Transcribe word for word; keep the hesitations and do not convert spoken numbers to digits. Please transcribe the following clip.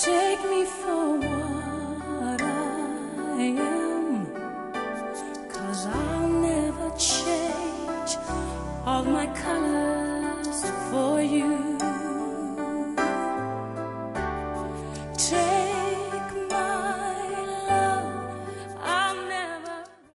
Take me for what I am, 'cause I'll never change all my colors for you. Take